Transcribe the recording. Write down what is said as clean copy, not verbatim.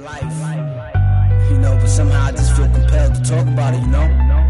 You know, but somehow I just feel compelled to talk about it, you know?